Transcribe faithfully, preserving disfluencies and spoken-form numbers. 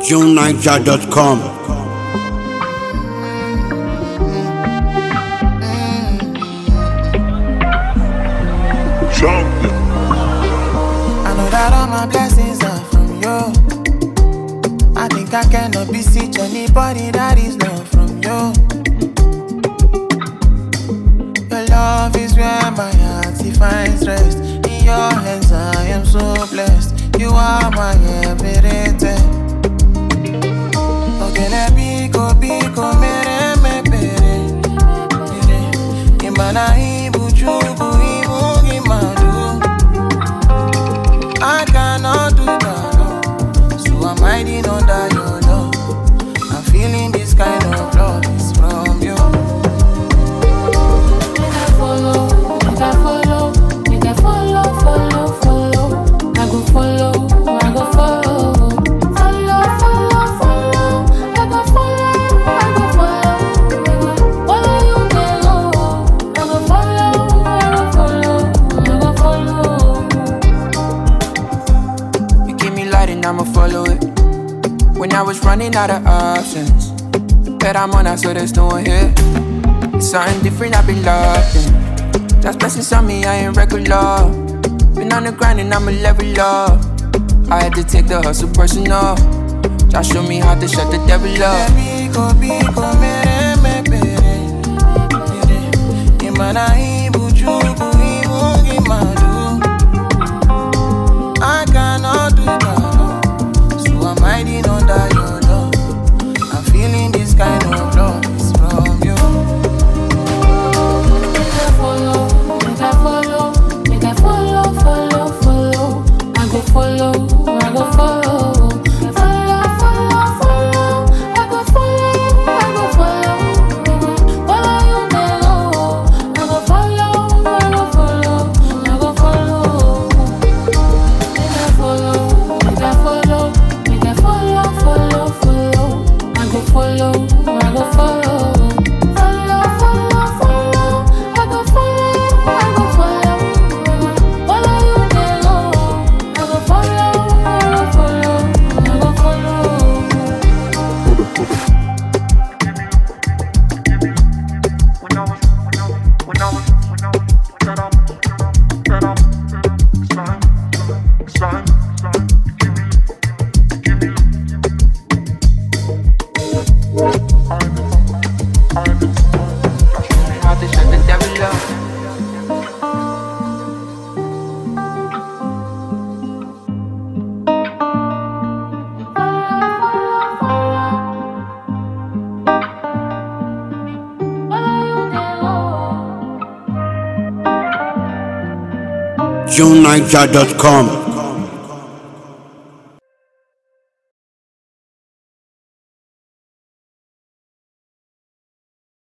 June Niger dot com. I know that all my blessings are from you. I think I cannot beseech anybody that is not from you. Your love is where my heart finds rest. In your hands I am so blessed. You are my everything. Okay, let me go, be go, mere me pere. Imana ibu chubu ibu imadu. I cannot do that, so I'm hiding under your love. I'm feeling this kind of love is from you. Make I follow, make I follow, make I follow, follow, follow. I go follow, I go follow, follow, follow, follow. I go follow, I go follow, follow you there, oh. I go follow, I go follow, I go follow. You give me light and I'ma follow it. When I was running out of options, bet I'm on, I so there's no one here. It's something different I've been locked in. That's blessings on me, I ain't regular. Been on the grind and I'm a level up. I had to take the hustle personal. Just show me how to shut the devil up. Biko, biko, mere, me, pere. Imana ibu chubu ibu imadu. I cannot do that, so I'm hiding under your love. I'm feeling this kind of love is from you. Make I follow, make I follow, make I follow, follow, follow. I go follow, I go follow, follow, follow, follow. I go follow, I go follow, follow you there, oh. I go follow, I go follow, I go follow. Make I follow, make I follow, make I follow, follow, follow. I go follow, I go follow. Follow, follow, follow. I go follow, I go follow. Follow you there, oh. I go follow, I go follow, I go follow. How to shut the devil up. June Niger dot com.